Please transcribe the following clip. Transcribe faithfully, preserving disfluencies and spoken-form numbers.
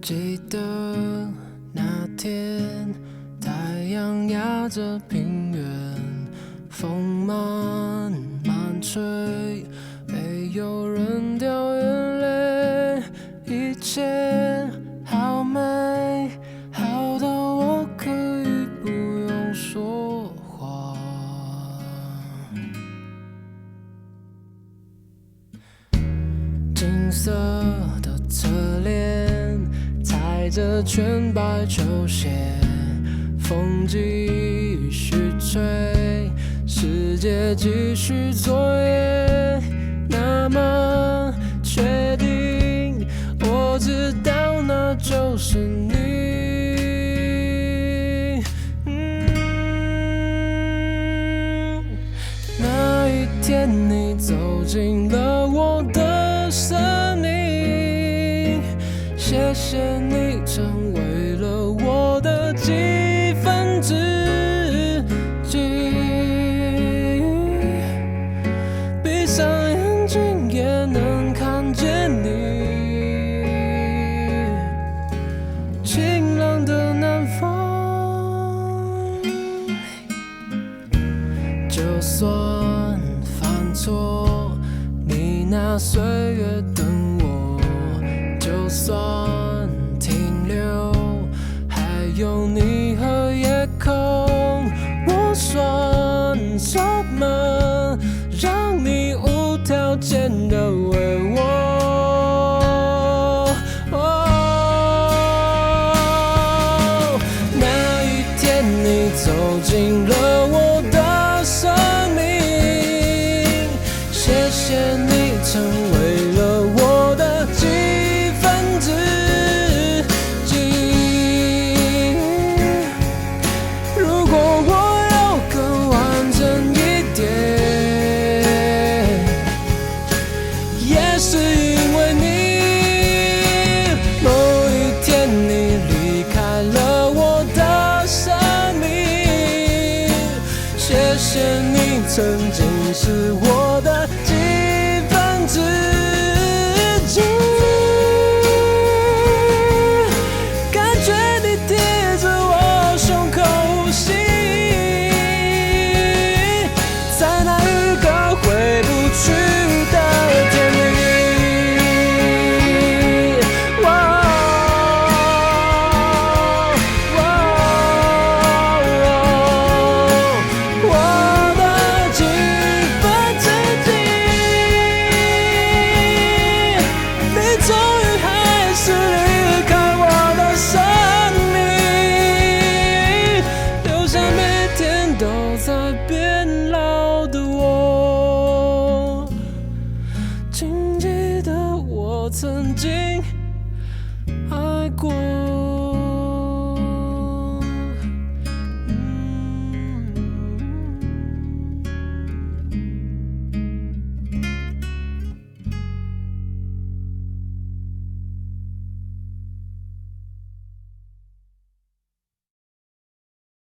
记得那天，太阳压着平原，风慢慢吹，没有人掉眼泪，一切好美，好到我可以不用说话。金色的侧脸，踩着全白球鞋，风继续吹，世界继续作业。那么确定，我知道那就是你。嗯，那一天你走进了我的生命，谢谢你成为了我的几分之几，闭上眼睛也能看见你，晴朗的南方。就算犯错，你拿岁月等我，就算停留，还有你和夜空。我算什么，让你无条件的为我？哦，那一天你走进了我的生命，谢谢你成为了我的几分之几。如果我要更完整一点，也是因为你。某一天你离开了我的生命，谢谢你曾经是我的几分之